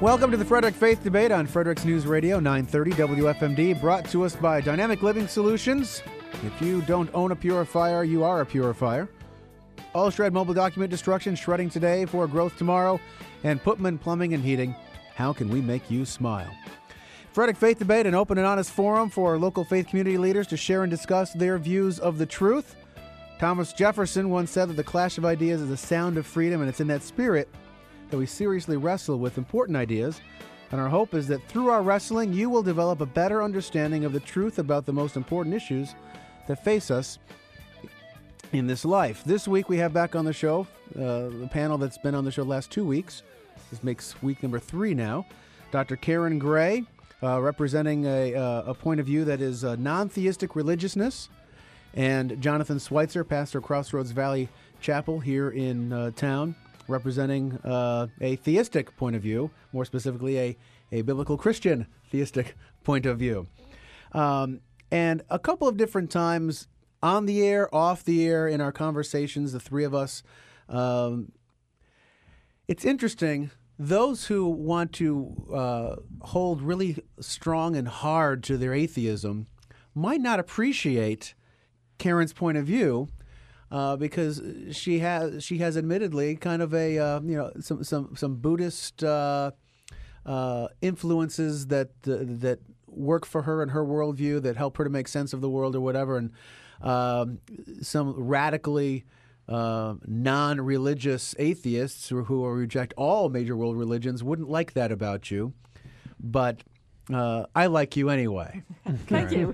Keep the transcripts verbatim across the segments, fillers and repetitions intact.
Welcome to the Frederick Faith Debate on Frederick's News Radio, nine thirty W F M D, brought to us by Dynamic Living Solutions. If you don't own a purifier, you are a purifier. All Shred Mobile Document Destruction, shredding today for growth tomorrow, and Putman Plumbing and Heating. How can we make you smile? Frederick Faith Debate, an open and honest forum for local faith community leaders to share and discuss their views of the truth. Thomas Jefferson once said that the clash of ideas is a sound of freedom, and it's in that spirit that we seriously wrestle with important ideas. And our hope is that through our wrestling, you will develop a better understanding of the truth about the most important issues that face us in this life. This week we have back on the show uh, the panel that's been on the show the last two weeks. This makes week number three now. Doctor Karen Gray, uh, representing a, uh, a point of view that is uh, non-theistic religiousness, and Jonathan Schweitzer, pastor of Crossroads Valley Chapel here in uh, town, representing uh, a theistic point of view, more specifically a, a biblical Christian theistic point of view. Um, and a couple of different times on the air, off the air, in our conversations, the three of us, um, it's interesting, those who want to uh, hold really strong and hard to their atheism might not appreciate Karen's point of view, Uh, because she has she has admittedly kind of a uh, you know some some some Buddhist uh, uh, influences that uh, that work for her and her worldview, that help her to make sense of the world or whatever, and um, some radically uh, non-religious atheists who, who reject all major world religions wouldn't like that about you, but uh, I like you anyway. Thank you.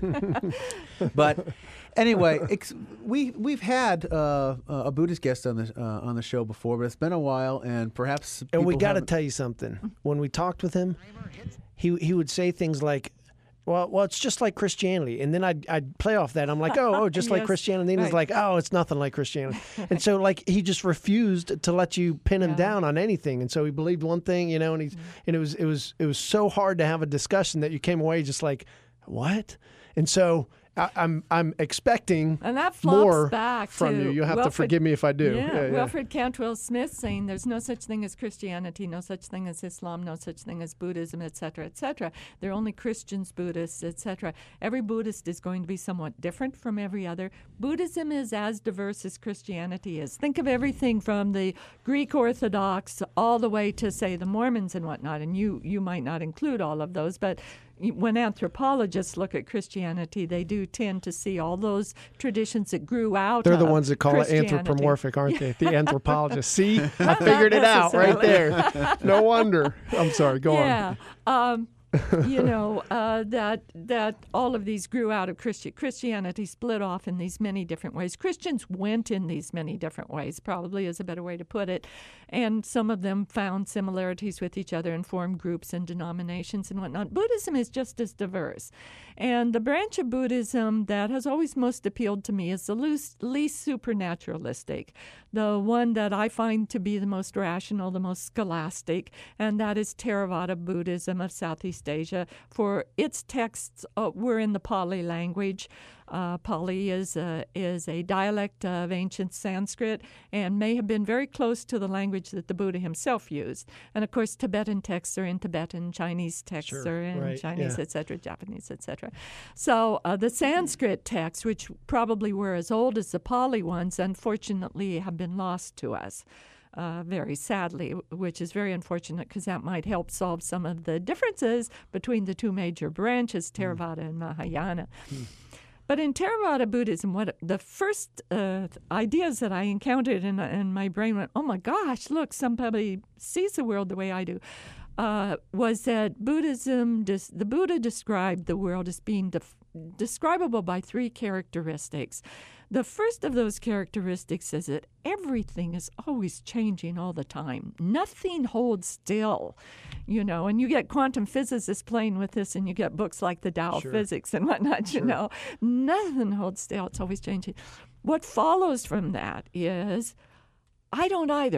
But anyway, ex- we we've had uh, a Buddhist guest on the uh, on the show before, but it's been a while, and perhaps and we got to haven't... tell you something. When we talked with him, he he would say things like, "Well, well, it's just like Christianity," and then I'd I'd play off that. I'm like, "Oh, oh, just Yes, like Christianity." And then he's right. like, "Oh, it's nothing like Christianity." And so, like, he just refused to let you pin him Yeah. down on anything. And so he believed one thing, you know, and he's Mm-hmm. and it was it was it was so hard to have a discussion that you came away just like, "What?" And so. I, I'm I'm expecting And that flops more back from to you. You'll have Wilfred, to forgive me if I do. Yeah, Yeah, yeah. Wilfred Cantwell Smith saying there's no such thing as Christianity, no such thing as Islam, no such thing as Buddhism, et cetera, et cetera. They're only Christians, Buddhists, et cetera. Every Buddhist is going to be somewhat different from every other. Buddhism is as diverse as Christianity is. Think of everything from the Greek Orthodox all the way to, say, the Mormons and whatnot, and you, you might not include all of those, but when anthropologists look at Christianity, they do tend to see all those traditions that grew out They're of the ones that call it Christianity. anthropomorphic, aren't they? The anthropologists. See, I figured it out right there. No wonder. I'm sorry. Go yeah. Um, you know, uh, that that all of these grew out of Christi- Christianity, split off in these many different ways. Christians went in these many different ways, probably is a better way to put it. And some of them found similarities with each other and formed groups and denominations and whatnot. Buddhism is just as diverse. And the branch of Buddhism that has always most appealed to me is the least, least supernaturalistic, the one that I find to be the most rational, the most scholastic, and that is Theravada Buddhism of Southeast Asia. For its texts uh, were in the Pali language. Uh, Pali is a, is a dialect of ancient Sanskrit and may have been very close to the language that the Buddha himself used. And of course, Tibetan texts are in Tibetan, Chinese texts Sure, are in right, Chinese, yeah. et cetera, Japanese, et cetera. So uh, the Sanskrit texts, which probably were as old as the Pali ones, unfortunately have been lost to us. Uh, very sadly, which is very unfortunate because that might help solve some of the differences between the two major branches, Theravada mm. and Mahayana. Mm. But in Theravada Buddhism, what the first uh, ideas that I encountered and, and my brain went, oh my gosh, look, somebody sees the world the way I do, uh, was that Buddhism, des- the Buddha described the world as being def- describable by three characteristics. The first of those characteristics is that everything is always changing all the time. Nothing holds still, you know, and you get quantum physicists playing with this and you get books like the Tao Sure. of Physics and whatnot, Sure. you know. Nothing holds still. It's always changing. What follows from that is I don't either.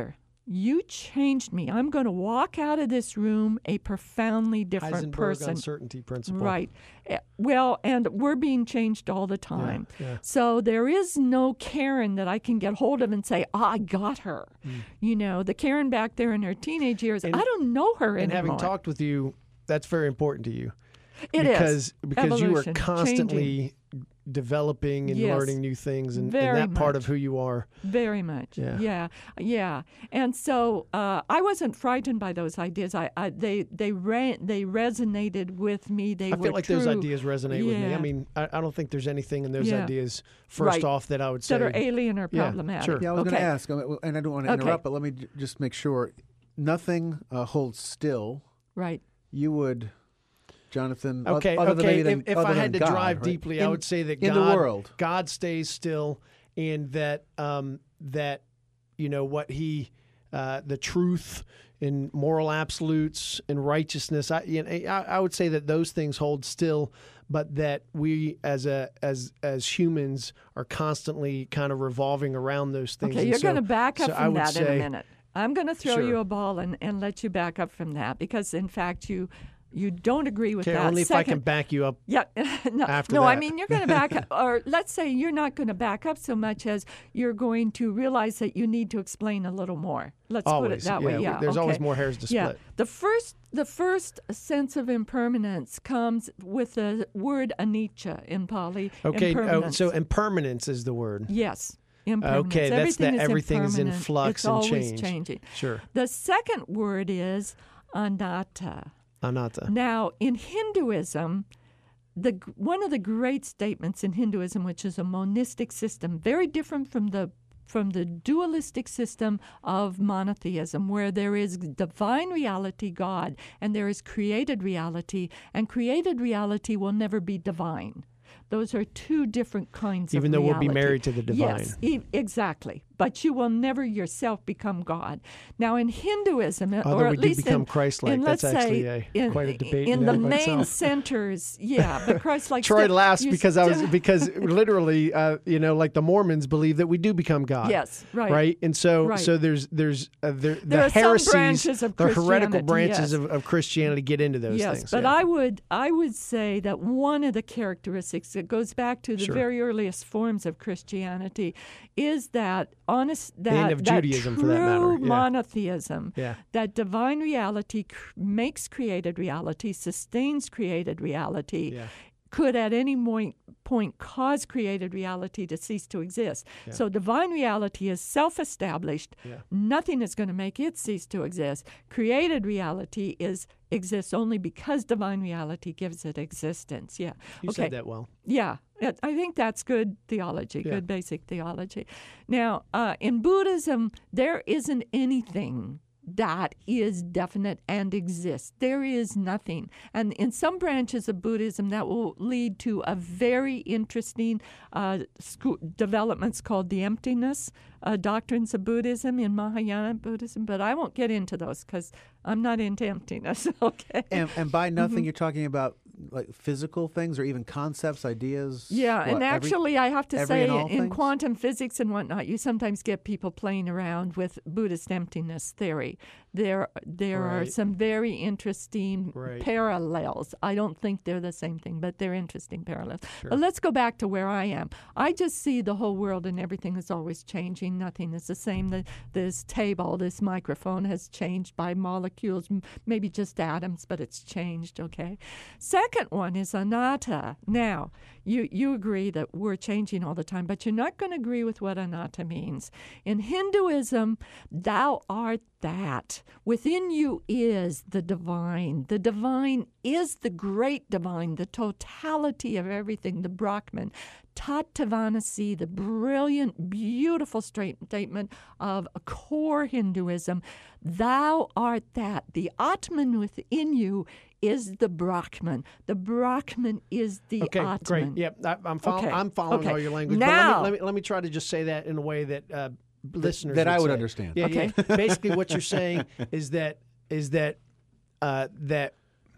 you changed me. I'm going to walk out of this room a profoundly different Heisenberg person. uncertainty principle. Right. Eh, Well, and we're being changed all the time. yeah. So there is no Karen that I can get hold of and say, oh, I got her. You know, the Karen back there in her teenage years, And- I don't know her And anymore. having talked with you, that's very important to you. It is. because because you are Evolution, constantly developing and Yes. learning new things, and, and Very that part much. of who you are. Very much. Yeah. Yeah. Yeah. And so uh, I wasn't frightened by those ideas. I, I they they ran, they resonated with me. They I were feel like true, those ideas resonate with me. Yeah. I mean, I, I don't think there's anything in those Yeah. ideas, first Right. off, that I would say that are alien or Yeah, problematic. sure. Yeah, I was going okay. to ask, um, and I don't want to Okay. interrupt, but let me j- just make sure nothing uh, holds still. Right. You would, Jonathan. oth- Okay, other than okay. maybe than- if if other I had to than God, drive right? deeply, In- I would say that in God, the world. God stays still, and that um, that you know what He, uh, the truth and moral absolutes and righteousness. I, you know, I I would say that those things hold still, but that we as a as as humans are constantly kind of revolving around those things. Okay, And you're so- going to back up so I from would that in say- a minute. I'm going to throw Sure. you a ball and, and let you back up from that because, in fact, you you don't agree with Okay, that. only if I can Second- back you up. Yeah, no, after no. I that. mean, you're going to back up, or let's say you're not going to back up so much as you're going to realize that you need to explain a little more. Let's put it Always, that yeah, way. we- Yeah, there's always okay. more hairs to Yeah, split. the first the first sense of impermanence comes with the word anicca in Pali. Okay, oh, impermanence. so impermanence is the word. Yes. Impermanence. Okay, that's everything that is everything is in impermanent. flux it's and always change. changing. Sure. The second word is anatta. Anatta. Now, in Hinduism, the one of the great statements in Hinduism, which is a monistic system, very different from the from the dualistic system of monotheism, where there is divine reality, God, and there is created reality, and created reality will never be divine. Those are two different kinds Even of though reality. we'll be married to the divine. Yes, e- exactly. But you will never yourself become God. Now, in Hinduism, Although or at we do least become in, Christ-like. in, That's let's actually say, a- in, quite a debate in in the and of main itself. centers. Yeah, but Christ-like. Troy still- laughs you because I was still- because literally, uh, you know, like the Mormons believe that we do become God. Yes, right. Right, and so Right. so there's there's uh, there, There the are some heresies, branches of the heretical Christianity, branches yes. of, of Christianity get into those Yes, things. but yeah. I would I would say that one of the characteristics that goes back to the Sure. very earliest forms of Christianity is that honest that And of that Judaism, true for that matter, yeah. monotheism, Yeah. that divine reality cr- makes created reality, sustains created reality. Yeah. Could at any point, point cause created reality to cease to exist. So divine reality is self-established. Yeah. Nothing is going to make it cease to exist. Created reality is exists only because divine reality gives it existence. Yeah. You okay. said that well. Yeah, it- I think that's good theology, Yeah. good basic theology. Now, uh, in Buddhism, there isn't anything that is definite and exists. There is nothing. And in some branches of Buddhism, that will lead to a very interesting uh, scho- developments called the emptiness uh, doctrines of Buddhism in Mahayana Buddhism. But I won't get into those because I'm not into emptiness. Okay. And, and by nothing, Mm-hmm. you're talking about like physical things or even concepts, ideas. Yeah, what, and every- actually, I have to every say, and all in things? quantum physics and whatnot, you sometimes get people playing around with Buddhist emptiness theory. There, there are Right. some very interesting Right. parallels. I don't think they're the same thing, but they're interesting parallels. But let's go back to where I am. I just see the whole world and everything is always changing. Nothing is the same. The, this table, this microphone has changed by molecules, m- maybe just atoms, but it's changed, okay? Second one is anatta. Now, you, you agree that we're changing all the time, but you're not going to agree with what anatta means. In Hinduism, thou art that. Within you is the divine. The divine is the great divine, the totality of everything, the Brahman. Tattavanasi, the brilliant, beautiful straight statement of a core Hinduism. Thou art that. The Atman within you is the Brahman. The Brahman is the Okay, Atman. great. Yep, I, I'm, follow- Okay, I'm following okay. all your language. Now- but let me, let me let me try to just say that in a way that uh, listeners that I would say. understand. Yeah, Okay. yeah. Basically, what you're saying is that is that uh, that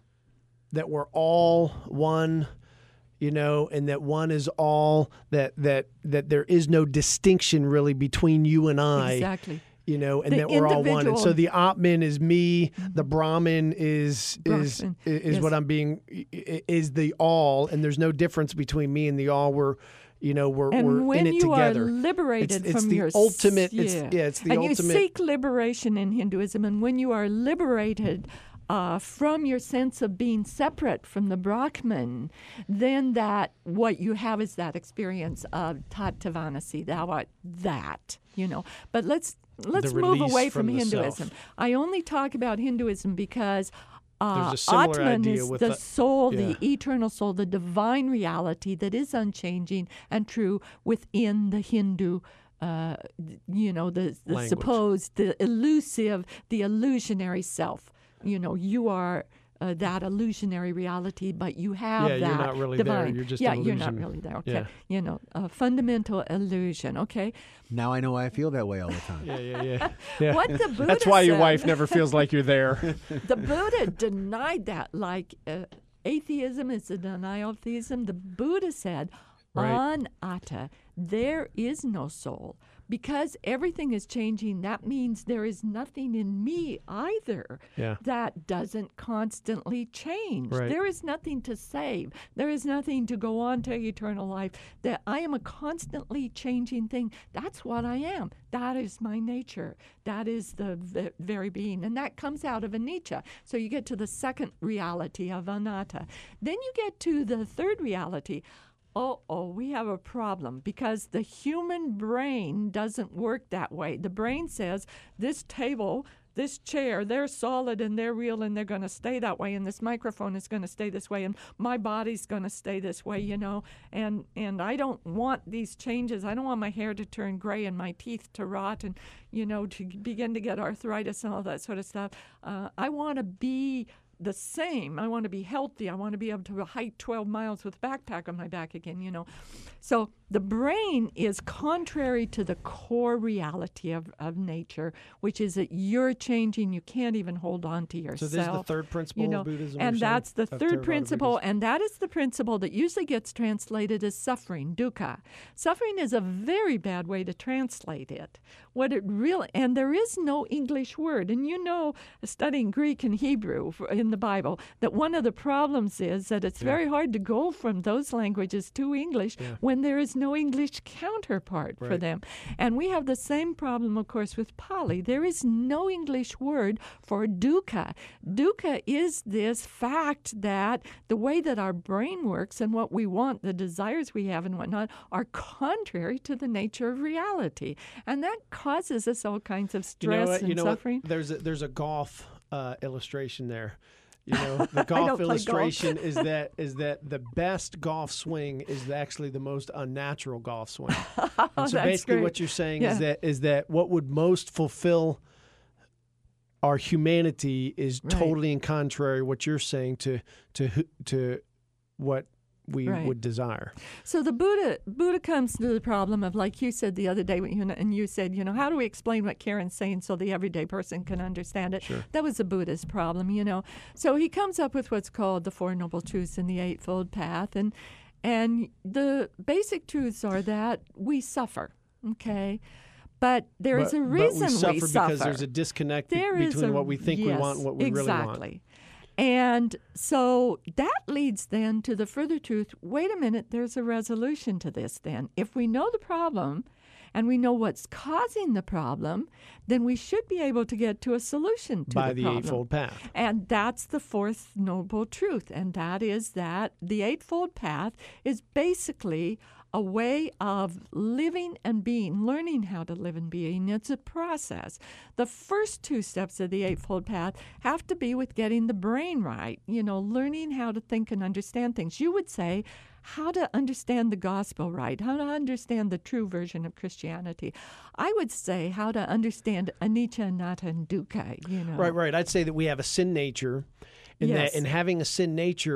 that we're all one, you know, and that one is all. That that that there is no distinction really between you and I. Exactly. you know, and The that we're all one. And so individual- the Atman is me, the Brahman is is Brahman, is yes. what I'm being is the all, and there's no difference between me and the all. We're you know we're And we're when in it you together. are liberated it's, it's from the your ultimate. yeah. It's yeah, it's the and ultimate. you seek liberation in Hinduism, and when you are liberated uh, from your sense of being separate from the Brahman, then that what you have is that experience of Tattvanasi. Thou art that, you know. But let's let's The move release away from from the Hinduism. self. I only talk about Hinduism because. Uh, There's a similar Atman idea is with the the- soul, yeah. the eternal soul, the divine reality that is unchanging and true within the Hindu, uh, you know, the, the Language. supposed, the elusive, the illusionary self. You know, you are uh, that illusionary reality, but you have Yeah, that you're not really there. divine. You're just yeah, an you're not illusion. really there. Okay, Yeah. you know, a fundamental illusion. Okay, Now I know why I feel that way all the time. Yeah, yeah, yeah. yeah. what the Buddha That's why your said- wife never feels like you're there. The Buddha denied that. Like uh, atheism is a denial of theism. The Buddha said, Right. anatta, there is no soul. Because everything is changing, that means there is nothing in me either Yeah. that doesn't constantly change. Right. There is nothing to save. There is nothing to go on to eternal life. That I am a constantly changing thing. That's what I am. That is my nature. That is the v- very being. And that comes out of anicca. So you get to the second reality of anatta. Then you get to the third reality. Oh, oh, we have a problem because the human brain doesn't work that way. The brain says this table, this chair, they're solid and they're real and they're going to stay that way, and this microphone is going to stay this way, and my body's going to stay this way, you know. And and I don't want these changes. I don't want my hair to turn gray and my teeth to rot and, you know, to begin to get arthritis and all that sort of stuff. Uh, I want to be the same. I want to be healthy. I want to be able to hike twelve miles with a backpack on my back again, you know. So the brain is contrary to the core reality of, of nature, which is that you're changing. You can't even hold on to yourself. So this is the third principle you know, of Buddhism. and you're saying? that's the Of third Theravada principle, Buddhism. and that is the principle that usually gets translated as suffering, dukkha. Suffering is a very bad way to translate it. What it really, and there is no English word, and you know, studying Greek and Hebrew for- in the Bible, that one of the problems is that it's very hard to go from those languages to English Yeah. when there is no English counterpart for Right. them. And we have the same problem, of course, with Pali. There is no English word for dukkha. Dukkha is this fact that the way that our brain works and what we want, the desires we have and whatnot, are contrary to the nature of reality. And that causes us all kinds of You know stress what? and You know what? suffering. There's a, there's a golf uh, illustration there. You know, the don't golf play illustration is that is that the best golf swing is actually the most unnatural golf swing. And so That's basically, great. what you're saying Yeah. is that is that what would most fulfill our humanity is Right. totally in contrary what you're saying to to who- to what we Right. would desire. So the Buddha Buddha comes to the problem of, like you said the other day, when you, and you said, you know, how do we explain what Karen's saying so the everyday person can understand it? Sure. That was the Buddha's problem, you know. So he comes up with what's called the Four Noble Truths and the Eightfold Path, and and the basic truths are that we suffer, okay, but there is but, a reason but we suffer we because there's a disconnect be- There is between a- what we think we yes, want and what we really want. exactly. And so that leads then to the further truth, wait a minute, there's a resolution to this then. If we know the problem and we know what's causing the problem, then we should be able to get to a solution to By the the problem. Eightfold Path. And that's the fourth noble truth, and that is that the Eightfold Path is basically a way of living and being, learning how to live and being. It's a process. The first two steps of the Eightfold Path have to be with getting the brain right, you know, learning how to think and understand things. You would say, how to understand the gospel right, how to understand the true version of Christianity. I would say how to understand anicca, anatta, and dukkha, you know. Right, right. I'd say that we have a sin nature, and Yes. that in having a sin nature,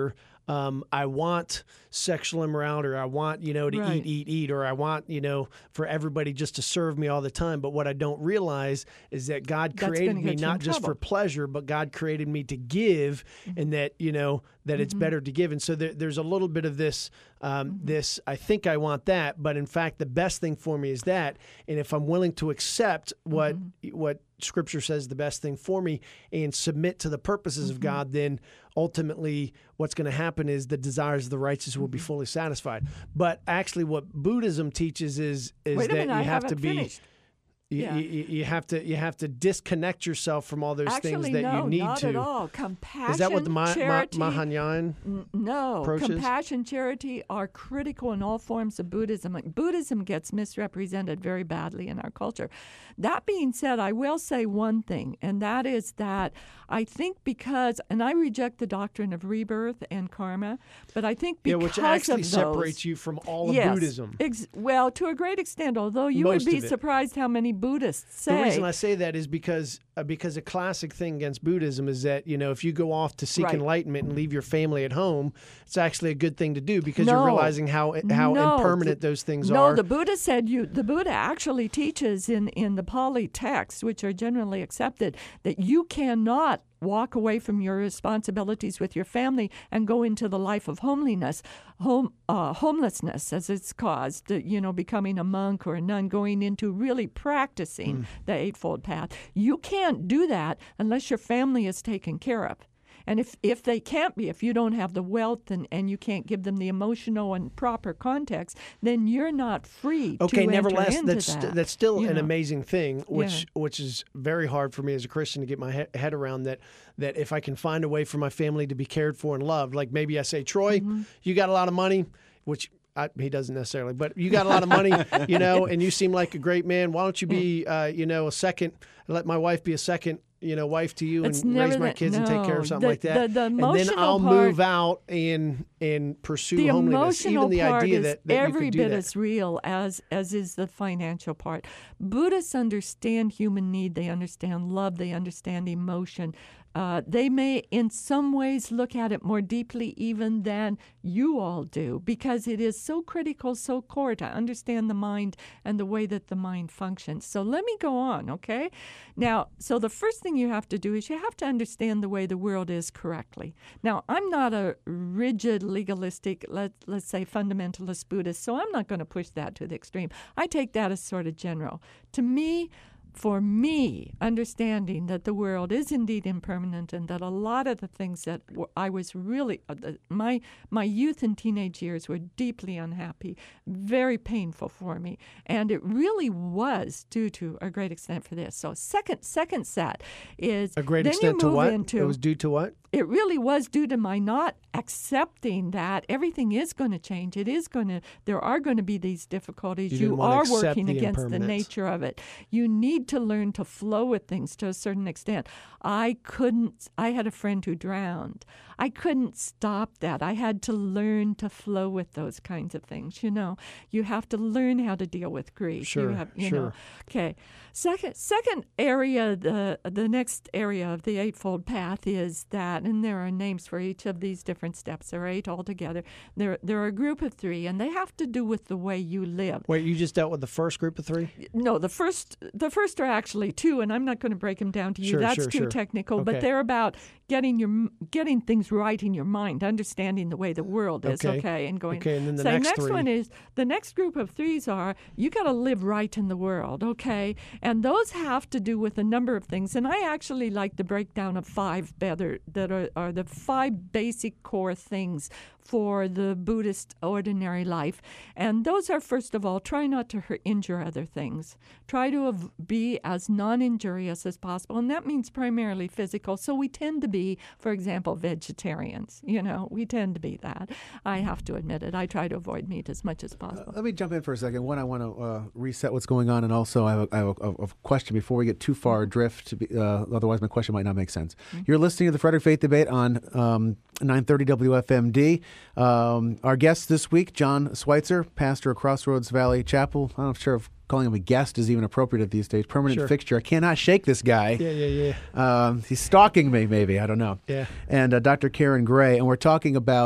um, I want sexual immorality, or I want, you know, to Right. eat, eat, eat, or I want, you know, for everybody just to serve me all the time. But what I don't realize is that God That's created gonna me get you not in just for trouble. pleasure, but God created me to give, Mm-hmm. and that, you know, that it's better to give. And so there, there's a little bit of this, um, Mm-hmm. this, I think I want that, but in fact, the best thing for me is that. And if I'm willing to accept what, Mm-hmm. what Scripture says the best thing for me and submit to the purposes Mm-hmm. of God, then ultimately what's going to happen is the desires of the righteous will Mm-hmm. be fully satisfied. But actually what Buddhism teaches is, is Wait a that minute, I you have to haven't be, finished. you, Yeah. you, you have to, you have to disconnect yourself from all those Actually, things that no, you need not to. at all. Compassion, Is that what the Ma- Ma- charity, Mahayana? N- No, approaches? compassion, charity are critical in all forms of Buddhism. Like, Buddhism gets misrepresented very badly in our culture. That being said, I will say one thing, and that is that I think because, and I reject the doctrine of rebirth and karma, but I think Yeah, because which actually of those, separates you from all of yes, Buddhism. Ex- well, to a great extent, although you Most would be of it. surprised how many Buddhists say. The reason I say that is because uh, because a classic thing against Buddhism is that, you know, if you go off to seek Right. enlightenment and leave your family at home, it's actually a good thing to do because No. you're realizing how how No, impermanent the- those things no, are. the Buddha said you. The Buddha actually teaches in in the Pali texts, which are generally accepted, that you cannot walk away from your responsibilities with your family and go into the life of homeliness, home uh, homelessness, as it's caused. You know, becoming a monk or a nun, going into really practicing the Eightfold Path. You can't do that unless your family is taken care of. And if, if they can't be, if you don't have the wealth and, and you can't give them the emotional and proper context, then you're not free Okay, to nevertheless, enter into that's that. that's still you an know. amazing thing, which Yeah. which is very hard for me as a Christian to get my he- head around. That that if I can find a way for my family to be cared for and loved, like maybe I say, Troy, Mm-hmm. you got a lot of money, which. I, he doesn't necessarily, but you got a lot of money, you know, and you seem like a great man. Why don't you be, uh, you know, a second, let my wife be a second, you know, wife to you It's and raise never my that- kids and take care no. of something The- like that. the- the and then emotional I'll part- move out and and pursue The homeliness. emotional Even the part idea is that, that you every could do bit that. as real as as is the financial part. Buddhists understand human need. They understand love. They understand emotion. Uh, they may, in some ways, look at it more deeply even than you all do, because it is so critical, so core to understand the mind and the way that the mind functions. So let me go on, okay? Now, so the first thing you have to do is you have to understand the way the world is correctly. Now, I'm not a rigid, legalistic, let, let's say, fundamentalist Buddhist, so I'm not going to push that to the extreme. I take that as sort of general. To me, for me, understanding that the world is indeed impermanent and that a lot of the things that were, I was really, uh, the, my my youth and teenage years were deeply unhappy, very painful for me, and it really was due to a great extent for this. So second second set is A great then extent you to move what? into, It was due to what? it really was due to my not accepting that everything is going to change. It is going to, there are going to be these difficulties. You You, didn't wanna are accept working the against the impermanence. nature of it. You need to learn to flow with things to a certain extent. I couldn't, I had a friend who drowned. I couldn't stop that. I had to learn to flow with those kinds of things. You know, you have to learn how to deal with grief. Sure, you have, you sure. know. Okay. Second, second area, the the next area of the Eightfold Path is that, and there are names for each of these different steps. There are eight altogether. There, there are a group of three, and they have to do with the way you live. Wait, you just dealt with the first group of three? No, the first, the first are actually two, and I'm not going to break them down to you. Sure, That's sure, too sure. technical. Okay. But they're about getting your getting things right in your mind, understanding the way the world is. Okay. Okay, and going. Okay, and then the so next next three. one is the next group of threes are you got to live right in the world. Okay, and those have to do with a number of things. And I actually like the breakdown of five better that are, are the five basic core things for the Buddhist ordinary life. And those are, first of all, try not to hurt, injure other things. Try to av- be as non-injurious as possible. And that means primarily physical. So we tend to be, for example, vegetarians. You know, we tend to be that. I have to admit it. I try to avoid meat as much as possible. Let me jump in for a second. One, I want to uh, reset what's going on, and also I have a, I have a, a question before we get too far adrift. To be, uh, otherwise, my question might not make sense. Mm-hmm. You're listening to the Frederick Faith Debate on um, nine thirty W F M D. Um, our guest this week, John Schweitzer, pastor of Crossroads Valley Chapel. I'm not sure if calling him a guest is even appropriate at these days. Permanent Sure. fixture. I cannot shake this guy. Yeah, yeah, yeah. Um, he's stalking me, maybe. I don't know. Yeah. And uh, Doctor Karen Gray, and we're talking about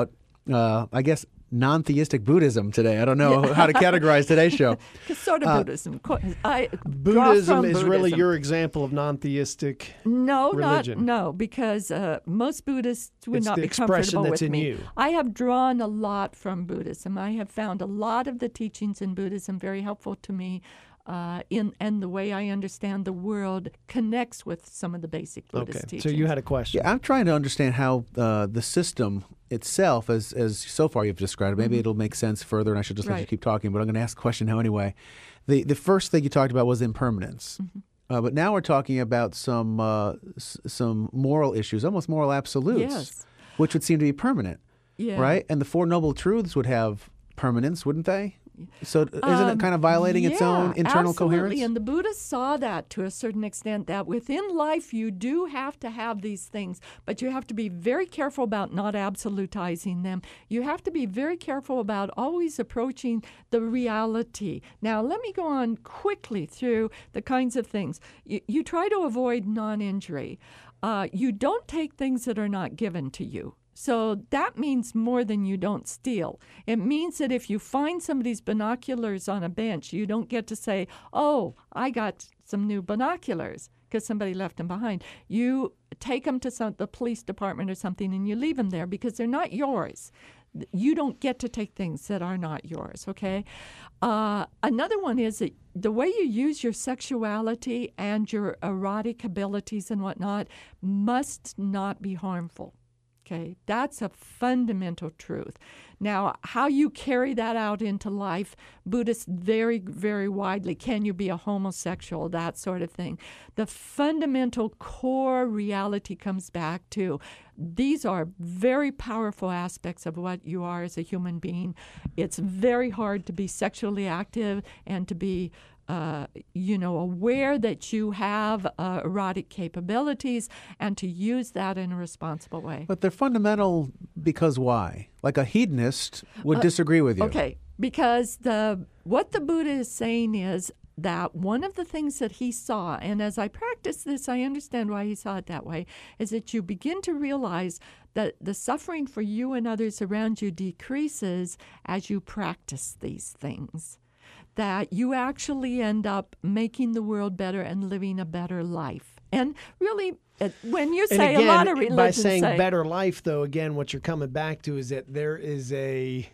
uh, I guess, non-theistic Buddhism today. I don't know yeah. how to categorize today's show. Sort of uh, Buddhism. I Buddhism is Buddhism. really your example of non-theistic no, religion. Not, no, because uh, most Buddhists would it's not the be expression comfortable that's with in me. You. I have drawn a lot from Buddhism. I have found a lot of the teachings in Buddhism very helpful to me. Uh, in and the way I understand the world connects with some of the basic Buddhist okay. teachings. So you had a question. Yeah, I'm trying to understand how uh, the system itself, as as so far you've described it, maybe mm-hmm. it'll make sense further, and I should just right. let you keep talking, but I'm going to ask a question now anyway. The the first thing you talked about was impermanence. Mm-hmm. Uh, but now we're talking about some uh, s- some moral issues, almost moral absolutes, yes. which would seem to be permanent, yeah. right? And the Four Noble Truths would have permanence, wouldn't they? So isn't um, it kind of violating yeah, its own internal absolutely. coherence? And the Buddhists saw that to a certain extent, that within life you do have to have these things, but you have to be very careful about not absolutizing them. You have to be very careful about always approaching the reality. Now, let me go on quickly through the kinds of things. You, you try to avoid non-injury. Uh, you don't take things that are not given to you. So that means more than you don't steal. It means that if you find somebody's binoculars on a bench, you don't get to say, oh, I got some new binoculars because somebody left them behind. You take them to some, the police department or something and you leave them there because they're not yours. You don't get to take things that are not yours, okay? Uh, another one is that the way you use your sexuality and your erotic abilities and whatnot must not be harmful. Okay, that's a fundamental truth. Now, how you carry that out into life, Buddhists vary very widely. Can you be a homosexual, that sort of thing? The fundamental core reality comes back to these are very powerful aspects of what you are as a human being. It's very hard to be sexually active and to be Uh, you know, aware that you have uh, erotic capabilities and to use that in a responsible way. But they're fundamental because why? Like a hedonist would uh, disagree with you. Okay, because the what the Buddha is saying is that one of the things that he saw, and as I practice this, I understand why he saw it that way, is that you begin to realize that the suffering for you and others around you decreases as you practice these things. That you actually end up making the world better and living a better life. And really, when you say again, a lot of religions by saying say, better life, though, again, what you're coming back to is that there is a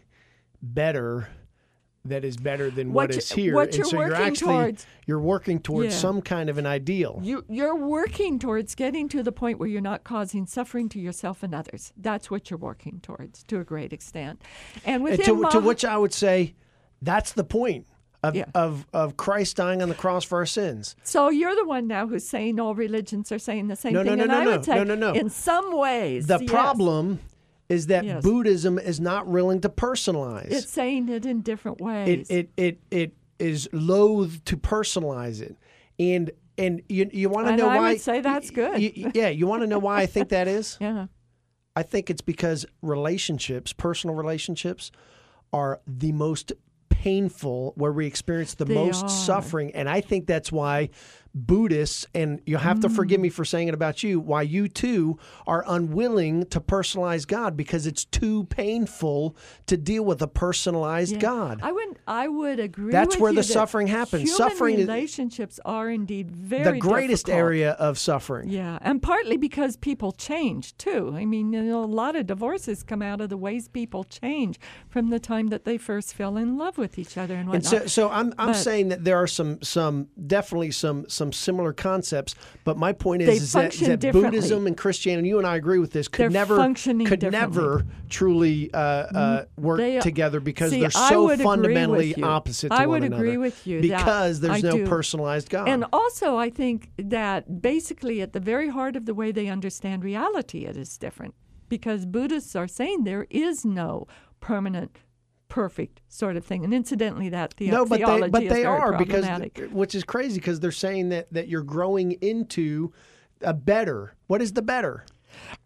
better that is better than what, what is here. What and you're so working you're actually, towards. You're working towards yeah. some kind of an ideal. You, you're working towards getting to the point where you're not causing suffering to yourself and others. That's what you're working towards to a great extent. And within and to, Mah- to which I would say, that's the point. Of, yeah. of of Christ dying on the cross for our sins. So you're the one now who's saying all religions are saying the same no, thing. No, no, and no, I no, would say no, no, no. in some ways, The yes. problem is that yes. Buddhism is not willing to personalize. It's saying it in different ways. It it it, it is loath to personalize it. And and you you want to know I why? I would say that's good. You, yeah, you want to know why I think that is? Yeah. I think it's because relationships, personal relationships, are the most painful, where we experience the they most are. suffering. And I think that's why Buddhists, and you'll have to forgive me for saying it about you, why you too are unwilling to personalize God, because it's too painful to deal with a personalized yeah. God. I would I would agree That's with where you the that suffering happens. Human Suffering is relationships are indeed very the greatest difficult. area of suffering. Yeah, and partly because people change too. I mean, you know, a lot of divorces come out of the ways people change from the time that they first fell in love with each other and whatnot. And so, so I'm I'm but, saying that there are some some definitely some some similar concepts, but my point is, They is that, function that differently. Buddhism and Christianity, you and I agree with this, could They're never functioning could differently. never truly uh, uh, work They- together because see, they're I so would agree fundamentally with you. opposite to I one would another. agree with you that because there's I no do. personalized God. And also, I think that basically at the very heart of the way they understand reality, it is different. Because Buddhists are saying there is no permanent, perfect sort of thing. And incidentally, that the- no, but theology they but is they very are because problematic. which is crazy because they're saying that that you're growing into a better. What is the better? Uh,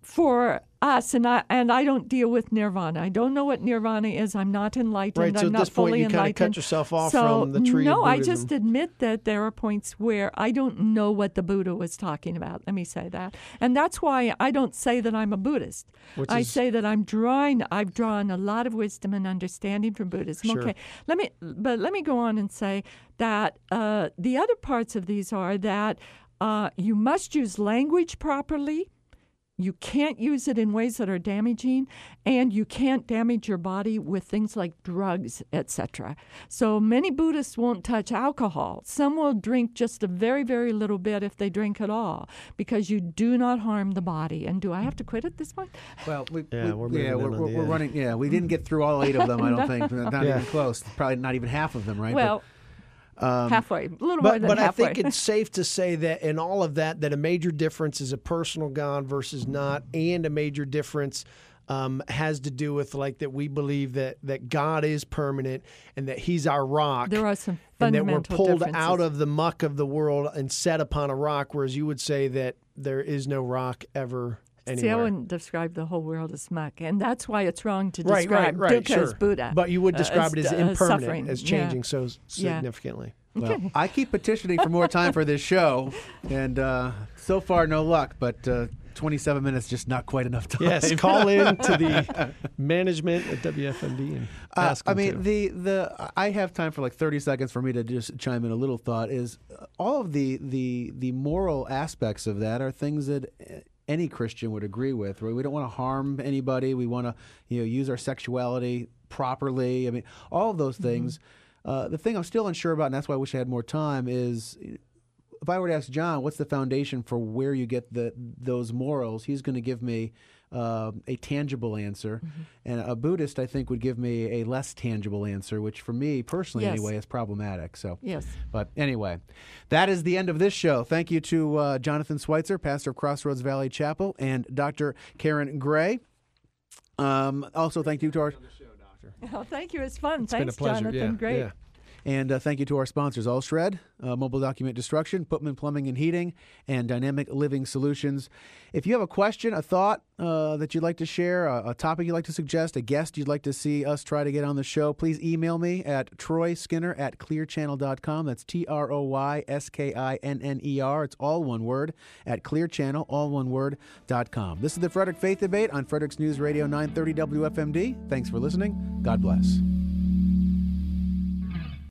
for us, and I and I don't deal with nirvana. I don't know what nirvana is. I'm not enlightened. Right, so I'm at not this point fully you kind of enlightened. cut yourself off so, from the tree No, of I Buddhism. just admit that there are points where I don't know what the Buddha was talking about. Let me say that. And that's why I don't say that I'm a Buddhist. Which I is- say that I'm drawing, I've drawn a lot of wisdom and understanding from Buddhism. Sure. Okay, let me, but let me go on and say that uh, the other parts of these are that uh, you must use language properly. You can't use it in ways that are damaging, and you can't damage your body with things like drugs, et cetera. So many Buddhists won't touch alcohol. Some will drink just a very, very little bit if they drink at all, because you do not harm the body. And do I have to quit at this point? Well, we, Yeah, we, we're moving yeah, in we're, on we're, the we're end. running. Yeah, we didn't get through all eight of them. I don't think. Not Yeah. even close. Probably not even half of them, right? Well, halfway, a little more But, than but I halfway. think it's safe to say that in all of that, that a major difference is a personal God versus not, and a major difference um, has to do with like that we believe that that God is permanent and that He's our rock. there are some and that we're fundamental pulled differences. out of the muck of the world and set upon a rock, whereas you would say that there is no rock ever anywhere. See, I wouldn't describe the whole world as muck, and that's why it's wrong to Right, describe right, right, dukkha sure. as Buddha. But you would uh, describe it as uh, impermanent, suffering. as Yeah. changing so Yeah. significantly. Well, I keep petitioning for more time for this show, and uh, so far no luck. But uh, twenty-seven minutes just not quite enough time. Yes, call in to the management at W F M D and Uh, ask I them mean, to. the the I have time for like thirty seconds for me to just chime in a little thought. Is uh, all of the the the moral aspects of that are things that uh, any Christian would agree with. Right? We don't want to harm anybody. We want to you know use our sexuality properly. I mean, all of those things. Uh, the thing I'm still unsure about, and that's why I wish I had more time, is if I were to ask John, what's the foundation for where you get the those morals? He's going to give me uh, a tangible answer, and a Buddhist, I think, would give me a less tangible answer, which for me personally, Yes. anyway, is problematic. So, Yes. but anyway, that is the end of this show. Thank you to uh, Jonathan Schweitzer, pastor of Crossroads Valley Chapel, and Doctor Karen Gray. Um, also, thank you to our Oh, thank you. It's fun. It's been a Thanks, pleasure. Jonathan. Yeah, Great. yeah. And uh, thank you to our sponsors, Allshred, uh, Mobile Document Destruction, Putman Plumbing and Heating, and Dynamic Living Solutions. If you have a question, a thought uh, that you'd like to share, a, a topic you'd like to suggest, a guest you'd like to see us try to get on the show, please email me at troy skinner at clear channel dot com. That's T R O Y S K I N N E R. It's all one word, at Clear Channel, all one word, dot com. This is the Frederick Faith Debate on Frederick's News Radio nine thirty W F M D. Thanks for listening. God bless.